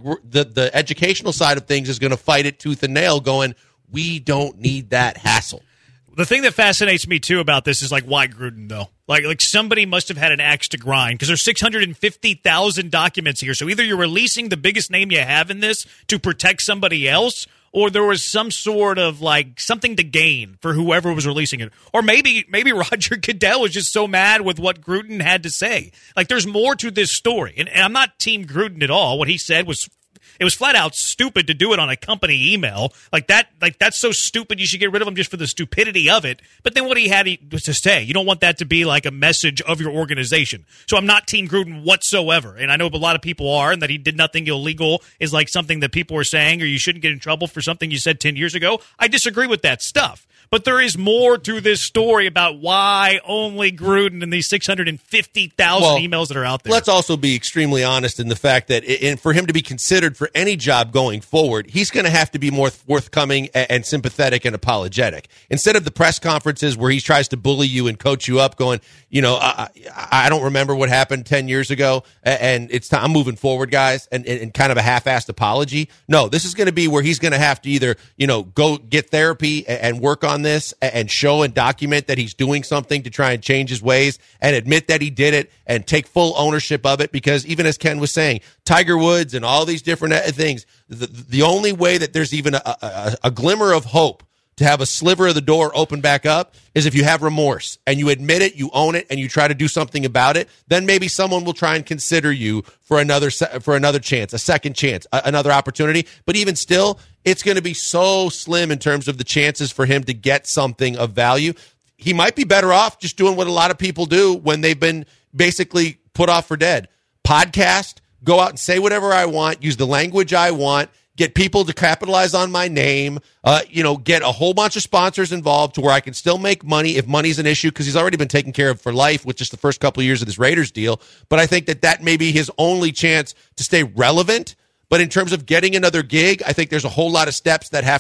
the educational side of things is going to fight it tooth and nail, going, we don't need that hassle. The thing that fascinates me, too, about this is, why Gruden, though? Like somebody must have had an axe to grind, because there's 650,000 documents here. So either you're releasing the biggest name you have in this to protect somebody else, or there was some sort of something to gain for whoever was releasing it. Or maybe Roger Goodell was just so mad with what Gruden had to say. There's more to this story. And I'm not team Gruden at all. What he said was flat out stupid to do it on a company email. That's so stupid you should get rid of him just for the stupidity of it. But then what he had to say, you don't want that to be a message of your organization. So I'm not team Gruden whatsoever. And I know a lot of people are, and that he did nothing illegal is something that people are saying, or you shouldn't get in trouble for something you said 10 years ago. I disagree with that stuff. But there is more to this story about why only Gruden and these 650,000 emails that are out there. Let's also be extremely honest in the fact that for him to be considered for any job going forward, he's going to have to be more forthcoming and sympathetic and apologetic. Instead of the press conferences where he tries to bully you and coach you up going, I don't remember what happened 10 years ago, and it's time, I'm moving forward, guys, and kind of a half-assed apology. No, this is going to be where he's going to have to either, go get therapy and work on this and show and document that he's doing something to try and change his ways and admit that he did it and take full ownership of it, because even as Ken was saying, Tiger Woods and all these different things, the only way that there's even a glimmer of hope to have a sliver of the door open back up is if you have remorse and you admit it, you own it, and you try to do something about it. Then maybe someone will try and consider you for another chance, a second chance, another opportunity. But even still, it's going to be so slim in terms of the chances for him to get something of value. He might be better off just doing what a lot of people do when they've been basically put off for dead. Podcast, go out and say whatever I want, use the language I want, get people to capitalize on my name, get a whole bunch of sponsors involved to where I can still make money if money's an issue, because he's already been taken care of for life with just the first couple of years of this Raiders deal. But I think that may be his only chance to stay relevant. But in terms of getting another gig, I think there's a whole lot of steps that have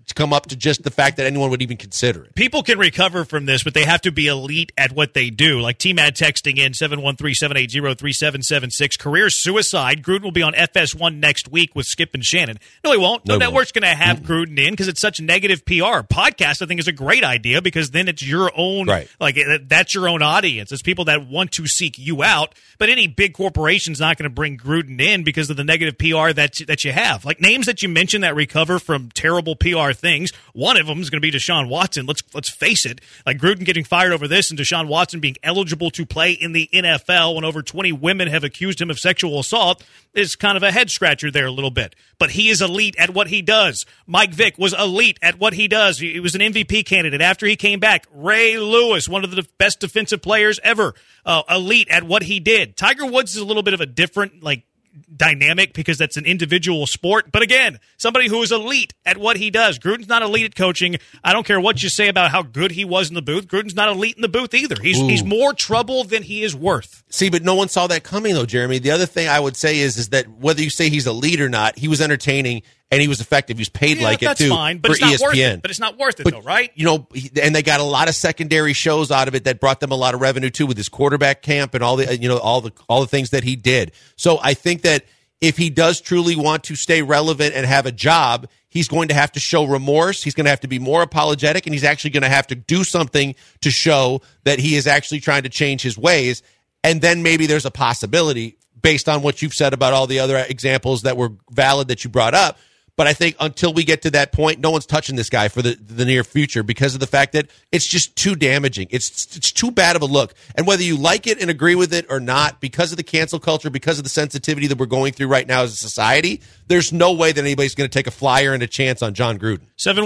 come up to just the fact that anyone would even consider it. People can recover from this, but they have to be elite at what they do. Like T-Mad texting in 713-780-3776. Career suicide. Gruden will be on FS1 next week with Skip and Shannon. No, he won't. No network's going to have Gruden in because it's such negative PR. Podcast, I think, is a great idea because then it's your own, like that's your own audience. It's people that want to seek you out. But any big corporation's not going to bring Gruden in because of the negative PR that you have. Like names that you mentioned that recover from terrible PR things. One of them is going to be Deshaun Watson. Let's face it. Like Gruden getting fired over this and Deshaun Watson being eligible to play in the NFL when over 20 women have accused him of sexual assault is kind of a head scratcher there a little bit. But he is elite at what he does. Mike Vick was elite at what he does. He was an MVP candidate after he came back. Ray Lewis, one of the best defensive players ever, elite at what he did. Tiger Woods is a little bit of a different dynamic because that's an individual sport. But again, somebody who is elite at what he does. Gruden's not elite at coaching. I don't care what you say about how good he was in the booth. Gruden's not elite in the booth either. He's more trouble than he is worth. See, but no one saw that coming, though, Jeremy. The other thing I would say is that whether you say he's elite or not, he was entertaining and he was effective. He was paid it, too, that's fine, but for it's not ESPN. Worth it. But it's not worth it, though, right? And they got a lot of secondary shows out of it that brought them a lot of revenue, too, with his quarterback camp and all the things that he did. So I think that if he does truly want to stay relevant and have a job, he's going to have to show remorse. He's going to have to be more apologetic, and he's actually going to have to do something to show that he is actually trying to change his ways. And then maybe there's a possibility, based on what you've said about all the other examples that were valid that you brought up. But I think until we get to that point, no one's touching this guy for the near future because of the fact that it's just too damaging. It's too bad of a look. And whether you like it and agree with it or not, because of the cancel culture, because of the sensitivity that we're going through right now as a society, there's no way that anybody's going to take a flyer and a chance on John Gruden.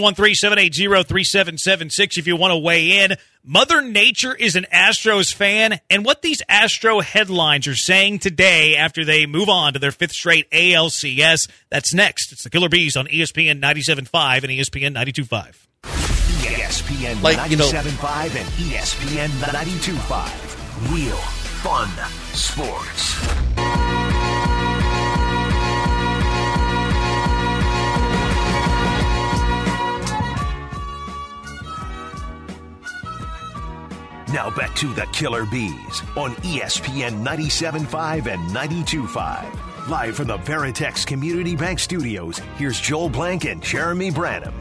713-780-3776 if you want to weigh in. Mother Nature is an Astros fan, and what these Astro headlines are saying today after they move on to their fifth straight ALCS, that's next. It's the Killer Bees on ESPN 97.5 and ESPN 92.5. ESPN 97.5 and ESPN 92.5. Real fun sports. Now back to the Killer Bees on ESPN 97.5 and 92.5. Live from the Veritex Community Bank Studios, here's Joel Blank and Jeremy Branham.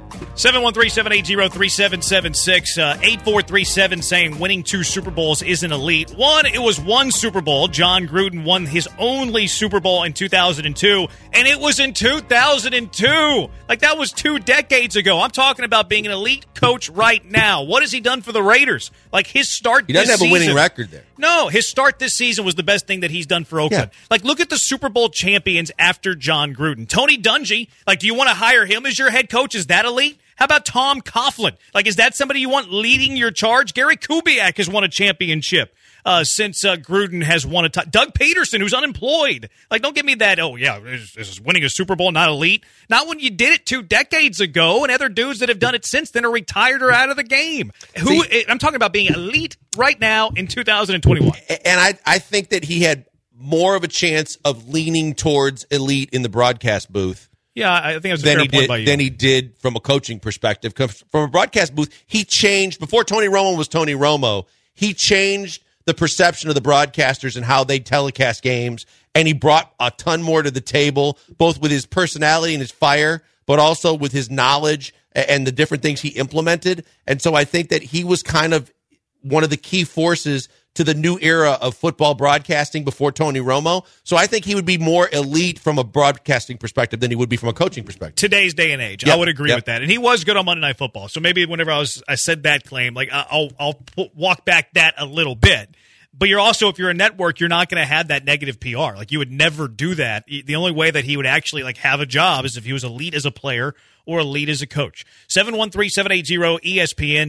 713-780-3776, 8437 saying winning 2 Super Bowls isn't elite. It was one Super Bowl. John Gruden won his only Super Bowl in 2002, and it was in 2002. Like, that was 2 decades ago. I'm talking about being an elite coach right now. What has he done for the Raiders? Like, his start this season. He doesn't have a winning record there. No, his start this season was the best thing that he's done for Oakland. Yeah. Like, look at the Super Bowl champions after John Gruden. Tony Dungy, do you want to hire him as your head coach? Is that elite? How about Tom Coughlin? Is that somebody you want leading your charge? Gary Kubiak has won a championship since Gruden has won a Doug Peterson, who's unemployed. Don't give me that, is winning a Super Bowl not elite? Not when you did it 2 decades ago, and other dudes that have done it since then are retired or out of the game. I'm talking about being elite right now in 2021. And I think that he had more of a chance of leaning towards elite in the broadcast booth. Yeah, I think that's a fair point by you. Than he did from a coaching perspective. From a broadcast booth, he changed. Before Tony Romo was Tony Romo, he changed the perception of the broadcasters and how they telecast games, and he brought a ton more to the table, both with his personality and his fire, but also with his knowledge and the different things he implemented. And so I think that he was kind of one of the key forces to the new era of football broadcasting before Tony Romo. So I think he would be more elite from a broadcasting perspective than he would be from a coaching perspective. Today's day and age. Yep. I would agree with that. And he was good on Monday Night Football. So maybe whenever I said that claim, I'll walk back that a little bit. But you're also, if you're a network, you're not going to have that negative PR. You would never do that. The only way that he would actually have a job is if he was elite as a player or elite as a coach. 713-780-ESPN,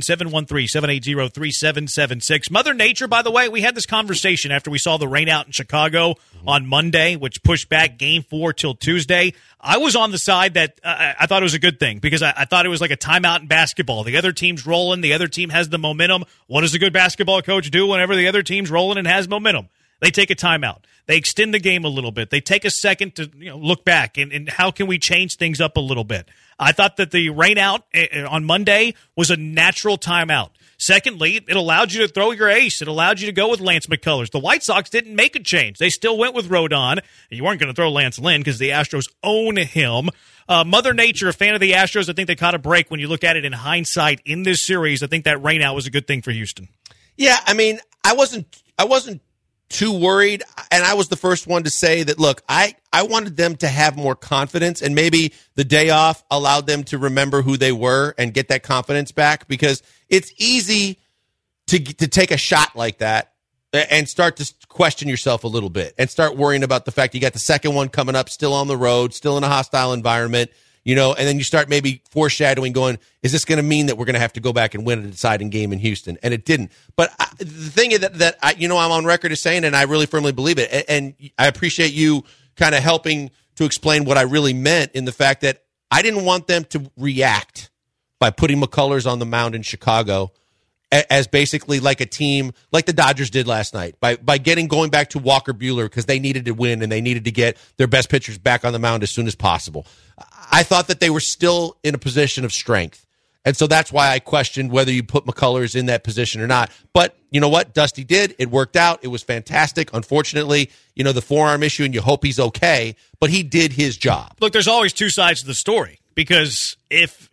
713-780-3776. Mother Nature, by the way, we had this conversation after we saw the rain out in Chicago on Monday, which pushed back Game 4 till Tuesday. I was on the side that I thought it was a good thing because I thought it was like a timeout in basketball. The other team's rolling. The other team has the momentum. What does a good basketball coach do whenever the other team's rolling and has momentum? They take a timeout. They extend the game a little bit. They take a second to look back and how can we change things up a little bit. I thought that the rain out on Monday was a natural timeout. Secondly, it allowed you to throw your ace. It allowed you to go with Lance McCullers. The White Sox didn't make a change. They still went with Rodon. And you weren't going to throw Lance Lynn because the Astros own him. Mother Nature, a fan of the Astros, I think they caught a break when you look at it in hindsight in this series. I think that rain out was a good thing for Houston. Yeah, I mean, I wasn't too worried, and I was the first one to say that, look, I wanted them to have more confidence, and maybe the day off allowed them to remember who they were and get that confidence back, because it's easy to take a shot like that and start to question yourself a little bit and start worrying about the fact you got the second one coming up, still on the road, still in a hostile environment, and then you start maybe foreshadowing going, is this going to mean that we're going to have to go back and win a deciding game in Houston? And it didn't. But the thing that I'm on record as saying, and I really firmly believe it, and I appreciate you kind of helping to explain what I really meant in the fact that I didn't want them to react by putting McCullers on the mound in Chicago as basically like a team like the Dodgers did last night by going back to Walker Buehler because they needed to win and they needed to get their best pitchers back on the mound as soon as possible. I thought that they were still in a position of strength. And so that's why I questioned whether you put McCullers in that position or not. But you know what? Dusty did. It worked out. It was fantastic. Unfortunately, the forearm issue, and you hope he's okay, but he did his job. Look, there's always two sides to the story because if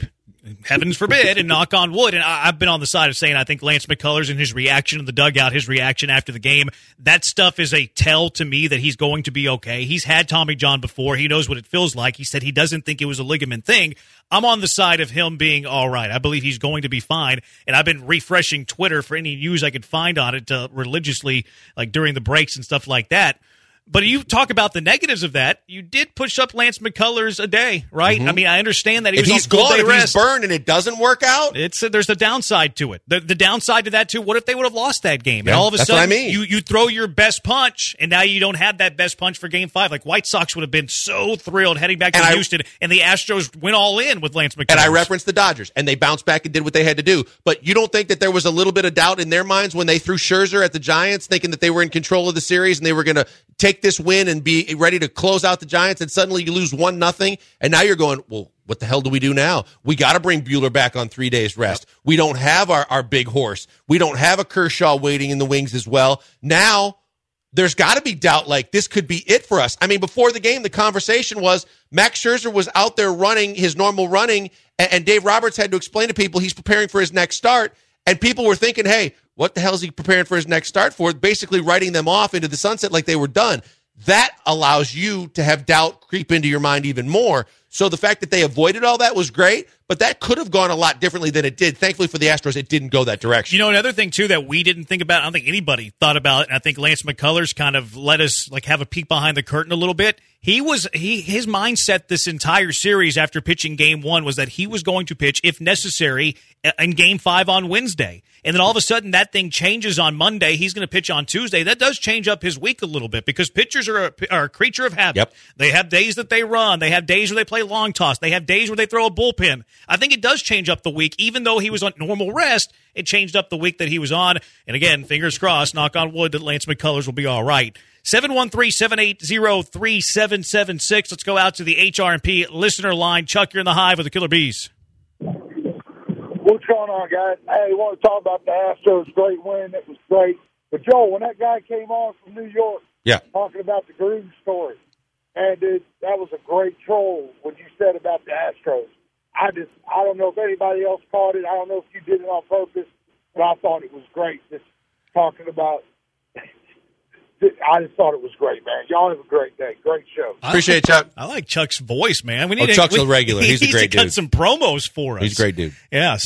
heavens forbid, and knock on wood, and I've been on the side of saying I think Lance McCullers and his reaction in the dugout, his reaction after the game, that stuff is a tell to me that he's going to be okay. He's had Tommy John before. He knows what it feels like. He said he doesn't think it was a ligament thing. I'm on the side of him being all right. I believe he's going to be fine, and I've been refreshing Twitter for any news I could find on it religiously, like during the breaks and stuff like that. But you talk about the negatives of that. You did push up Lance McCullers a day, right? Mm-hmm. I mean, I understand that he was on full day rest. If he's burned and it doesn't work out, there's a downside to it. The downside to that too. What if they would have lost that game? Yeah, and all of a sudden, you throw your best punch, and now you don't have that best punch for Game 5. Like White Sox would have been so thrilled heading back to Houston, and the Astros went all in with Lance McCullers. And I referenced the Dodgers, and they bounced back and did what they had to do. But you don't think that there was a little bit of doubt in their minds when they threw Scherzer at the Giants, thinking that they were in control of the series and they were going to take this win and be ready to close out the Giants, and suddenly you lose 1-0, and now you're going, well, what the hell do we do now? We got to bring Buehler back on 3 days rest. Yep. We don't have our big horse. We don't have a Kershaw waiting in the wings as well. Now there's got to be doubt like this could be it for us. I mean, before the game, the conversation was Max Scherzer was out there running his normal running, and Dave Roberts had to explain to people he's preparing for his next start, and people were thinking, hey, what the hell is he preparing for his next start for? Basically writing them off into the sunset like they were done. That allows you to have doubt creep into your mind even more. So the fact that they avoided all that was great, but that could have gone a lot differently than it did. Thankfully for the Astros, it didn't go that direction. Another thing, too, that we didn't think about, I don't think anybody thought about it, and I think Lance McCullers kind of let us have a peek behind the curtain a little bit. His mindset this entire series after pitching Game 1 was that he was going to pitch, if necessary, in Game 5 on Wednesday. And then all of a sudden that thing changes on Monday. He's going to pitch on Tuesday. That does change up his week a little bit because pitchers are a creature of habit. Yep. They have days that they run. They have days where they play long toss. They have days where they throw a bullpen. I think it does change up the week. Even though he was on normal rest, it changed up the week that he was on. And again, fingers crossed, knock on wood, that Lance McCullers will be all right. 713-780-3776. Let's go out to the HR&P listener line. Chuck, you're in the Hive with the Killer Bees. What's going on, guys? Hey, I want to talk about the Astros' great win. It was great. But, Joel, when that guy came on from New York talking about the Gruden story, and dude, that was a great troll what you said about the Astros. I don't know if anybody else caught it. I don't know if you did it on purpose, but I thought it was great just talking about I just thought it was great, man. Y'all have a great day. Great show. Appreciate it, Chuck. I like Chuck's voice, man. Chuck's a regular. He's a great dude. He needs to cut some promos for us. He's a great dude. Yeah,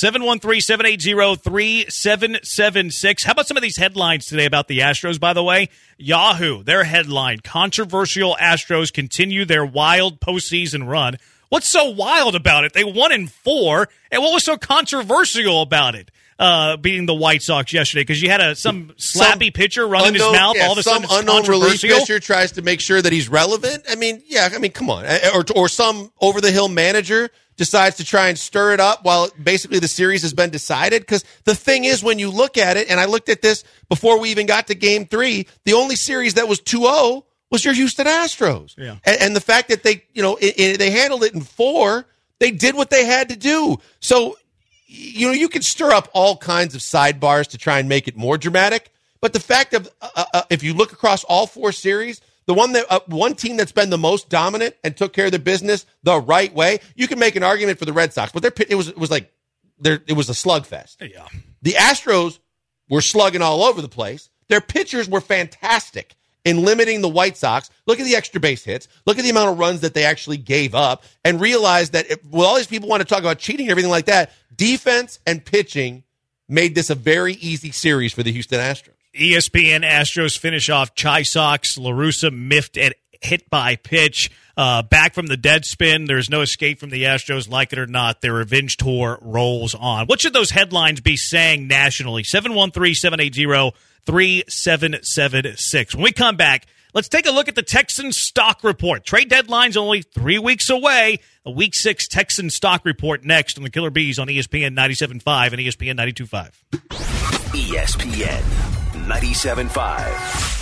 713-780-3776. How about some of these headlines today about the Astros, by the way? Yahoo, their headline, controversial Astros continue their wild postseason run. What's so wild about it? They won in 4, and what was so controversial about it? Beating the White Sox yesterday, because you had some slappy pitcher running his mouth. All of a sudden, some unknown relief pitcher tries to make sure that he's relevant. I mean, come on, or some over the hill manager decides to try and stir it up while basically the series has been decided. Because the thing is, when you look at it, and I looked at this before we even got to Game 3, the only series that was 2-0 was your Houston Astros. Yeah. And the fact that they, they handled it in 4, they did what they had to do. So, you can stir up all kinds of sidebars to try and make it more dramatic. But the fact of, if you look across all 4 series, the one team that's been the most dominant and took care of their business the right way, you can make an argument for the Red Sox, but it was a slugfest. Yeah. The Astros were slugging all over the place. Their pitchers were fantastic in limiting the White Sox. Look at the extra base hits. Look at the amount of runs that they actually gave up, and realize that with all these people want to talk about cheating and everything like that, defense and pitching made this a very easy series for the Houston Astros. ESPN Astros finish off Chi Sox. La Russa miffed at hit by pitch. Back from the dead spin. There's no escape from the Astros, like it or not. Their revenge tour rolls on. What should those headlines be saying nationally? 713-780-3776. When we come back, let's take a look at the Texans stock report. Trade deadline's only 3 weeks away. A Week 6 Texans stock report next on the Killer Bees on ESPN 97.5 and ESPN 92.5. ESPN 97.5.